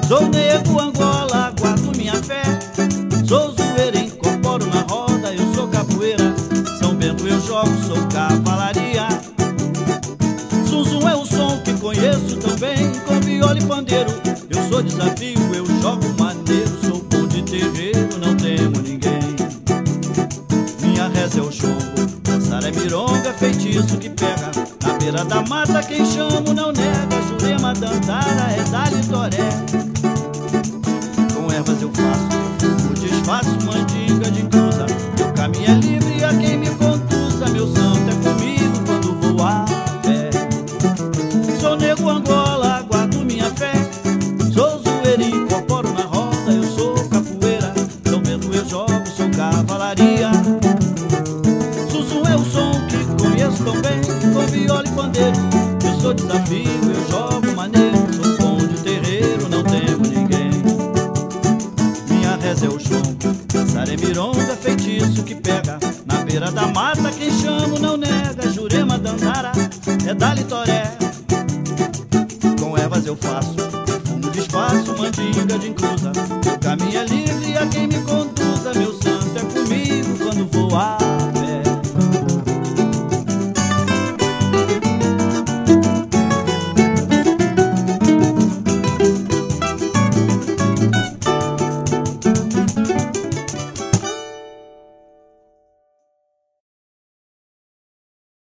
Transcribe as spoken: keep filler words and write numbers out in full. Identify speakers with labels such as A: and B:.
A: Sou nego Angola, guardo minha fé. Sou zoeira, incorporo na roda. Eu sou capoeira, São Bento eu jogo, sou cavalaria. Zum zum é o som que conheço tão bem. Com viola e pandeiro eu sou desafio, eu jogo maneiro. Sou bom de terreiro, não temo ninguém. Minha reza é o chongo, dançar é mironga, feitiço que pega. Na beira da mata quem chamo não nega. Jurema, Dandara, é dali toré. Com ervas eu faço, eu fumo, desfaço, mandinga de cruza. Meu caminho é livre a quem me contusa. Meu santo é comigo quando vou a pé. Sou nego Angola, guardo minha fé. Sou zoeira, incorporo na roda. Eu sou capoeira, São Bento eu jogo, sou cavalaria. Susum é o som que conheço tão bem. Com viola e pandeiro eu sou desafio, eu jogo maneiro. Sou bom de terreiro, não temo ninguém. Minha reza é o chongo, dançar é mironga, feitiço que pega. Na beira da mata quem chamo não nega. Jurema, Dandara, é dali toré. Com ervas eu faço, fumo, desfaço, mandinga de encruza. Meu caminho é livre a quem me conduza. Meu santo é comigo quando vou a pé.